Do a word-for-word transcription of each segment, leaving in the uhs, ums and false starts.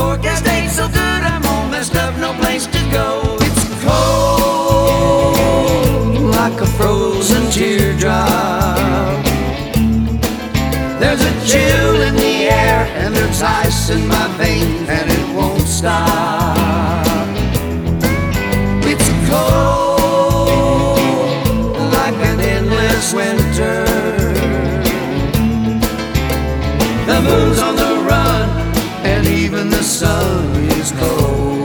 forecast ain't so good, I'm all messed up, no place to go. It's cold like a frozen teardrop. There's a chill in the air and there's ice in my veins, and it won't stop. It's cold like an endless winter. The moon's on the run and even the sun is cold.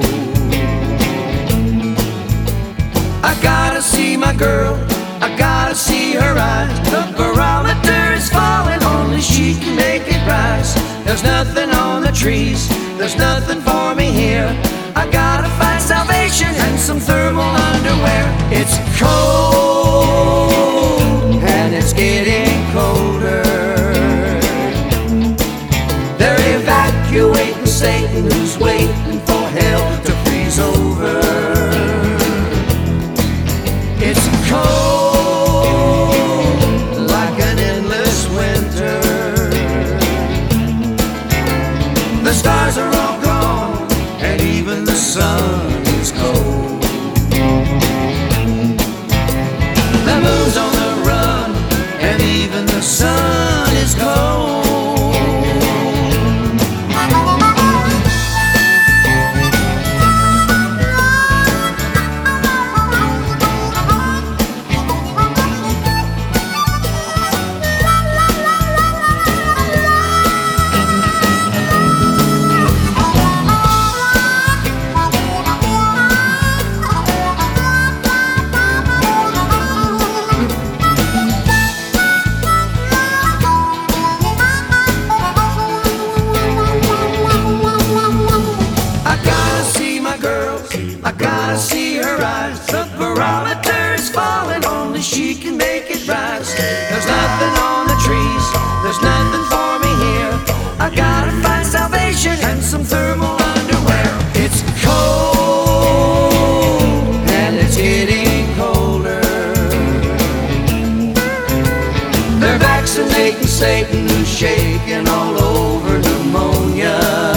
I gotta see my girl, I gotta see her eyes. The barometer is falling, only she can make it rise. There's nothing on the trees, there's nothing for me here. I gotta find salvation and some thermal underwear. It's cold and it's getting colder. They're evacuating Satan, who's waiting for hell to freeze over. It's cold like an endless winter. The stars are all gone and even the sun is cold. The moon's on the run and even the sun is cold. I gotta see her eyes. The barometer is falling, only she can make it rise. There's nothing on the trees, there's nothing for me here. I gotta find salvation and some thermal underwear. It's cold and it's getting colder. They're vaccinating Satan, who's shaking all over pneumonia.